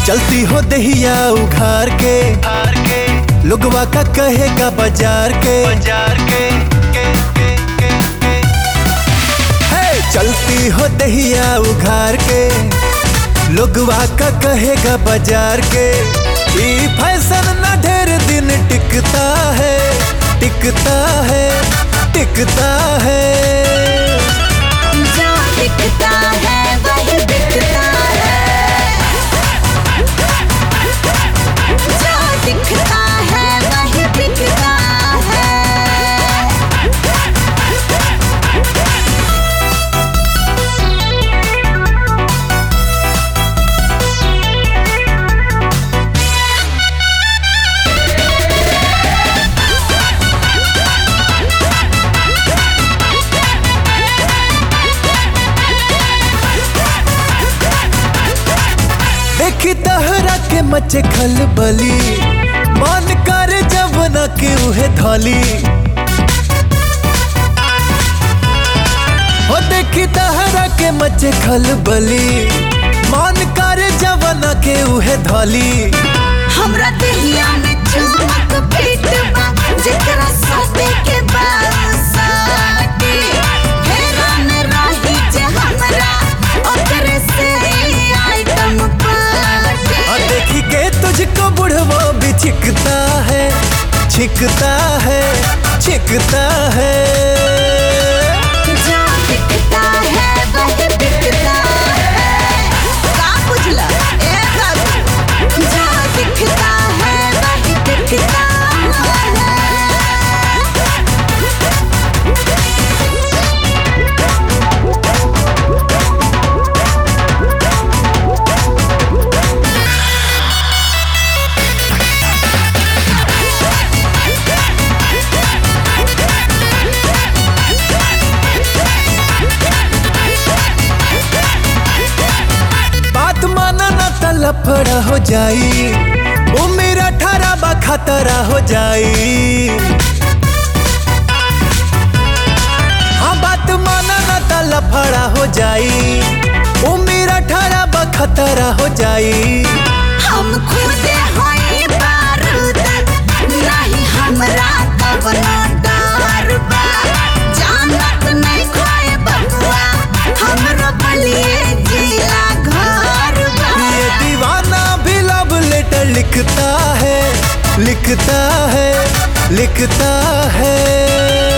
चलती हो दहिया उघार के लोगवा का कहेगा बाजार के चलती हो दहिया उघार के लोगवा का कहेगा बाजार के ये फैशन ना ढेर दिन टिकता है टिकता है टिकता है जो टिकता है वही बिकता है, जो दिखता है वही बिकता है। देखी तहरा के मचे खलबली मन कर जब न के उहे धली हो देखी तहरा के मचे खलबली मन कर जब न के उहे धली हमरा दहिया में चमक पीट बा जेकरा साथे के बासाती फेरा में रही जे हमरा ओकरे से आइटम पार्टी। और देखी के तुझको बुढ़वा भी छिकता है छिकता है छिकता है जो दिखता है वही बिकता है, का बुझला ए बाबू, जो दिखता है वही बिकता है। बात माना ना त लफड़ा हो जाई वो मेरा 18 बा खतरा हो जाई हाँ बात माना ना त लफड़ा हो जाई वो मेरा 18 बा खतरा हो जाई हम खुद होई बारूद नहीं हमरा कवनो डर बा जानत नहीं खोए बबुआ हमरो बलिए जिला घर बा। ये दीवाना भी लव लेटर लिखता है लिखता है लिखता है